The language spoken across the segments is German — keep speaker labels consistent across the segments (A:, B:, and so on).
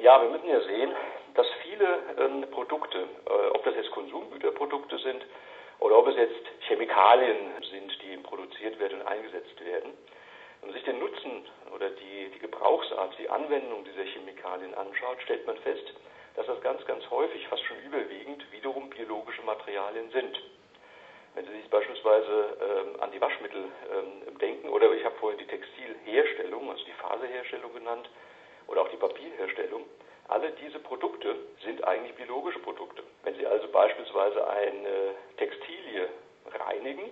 A: Ja, wir müssen ja sehen, dass viele Produkte, ob das jetzt Konsumgüterprodukte sind oder ob es jetzt Chemikalien sind, die produziert werden und eingesetzt werden, wenn man sich den Nutzen oder die Gebrauchsart, die Anwendung dieser Chemikalien anschaut, stellt man fest, dass das ganz, ganz häufig, fast schon überwiegend, wiederum biologische Materialien sind. Wenn Sie sich beispielsweise an die Waschmittel denken, oder ich habe vorhin die Textilherstellung, also die Faserherstellung genannt, oder auch die Papierherstellung, alle diese Produkte sind eigentlich biologische Produkte. Wenn Sie also beispielsweise eine Textilie reinigen,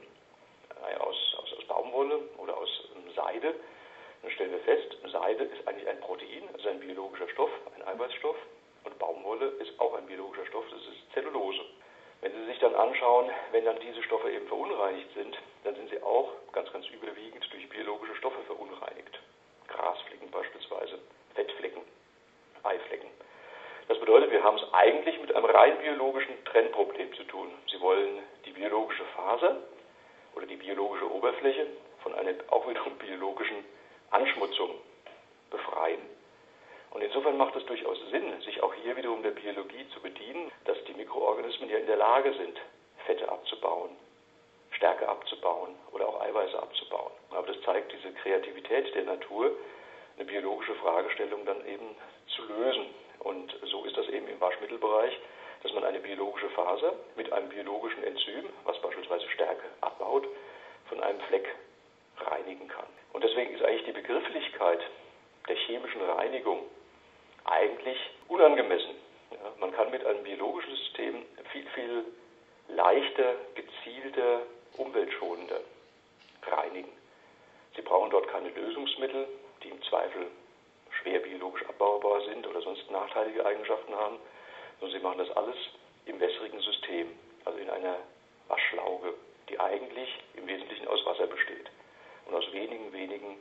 A: aus Baumwolle oder aus Seide, dann stellen wir fest, Seide ist eigentlich ein Protein, also ein biologischer Stoff, ein Eiweißstoff, und Baumwolle ist auch ein biologischer Stoff, das ist Zellulose. Wenn Sie sich dann anschauen, wenn dann diese Stoffe eben verunreinigt sind, dann sind sie auch ganz, ganz überwiegend durch biologische Stoffe verunreinigt. Grasflecken beispielsweise, Fettflecken, Eiflecken. Das bedeutet, wir haben es eigentlich mit einem rein biologischen Trennproblem zu tun. Sie wollen die biologische Faser oder die biologische Oberfläche von einer auch wiederum biologischen Anschmutzung befreien. Und insofern macht es durchaus Sinn, sich auch hier wiederum der Biologie zu bedienen, dass die Mikroorganismen ja in der Lage sind, Fette abzubauen, Stärke abzubauen oder auch Eiweiße abzubauen. Aber das zeigt diese Kreativität der Natur, eine biologische Fragestellung dann eben zu lösen. Und so ist das eben im Waschmittelbereich, dass man eine biologische Faser mit einem biologischen Enzym, was beispielsweise Stärke abbaut, von einem Fleck reinigen kann. Und deswegen ist eigentlich die Begrifflichkeit der chemischen Reinigung eigentlich unangemessen. Ja, man kann mit einem biologischen System viel, viel leichter, gezielter, umweltschonender reinigen. Sie brauchen dort keine Lösungsmittel, die im Zweifel schwer biologisch abbaubar sind oder sonst nachteilige Eigenschaften haben, sondern Sie machen das alles im wässrigen System, also in einer Waschlauge, die eigentlich im Wesentlichen aus Wasser besteht und aus wenigen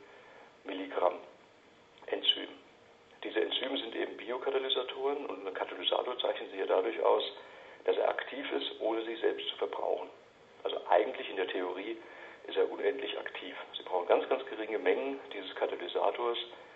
A: Milligramm Enzym. Diese Enzyme sind eben Biokatalysatoren und ein Katalysator zeichnet sich ja dadurch aus, dass er aktiv ist, ohne sich selbst zu verbrauchen. Also eigentlich in der Theorie ist er unendlich aktiv. Sie brauchen ganz, ganz geringe Mengen dieses Katalysators,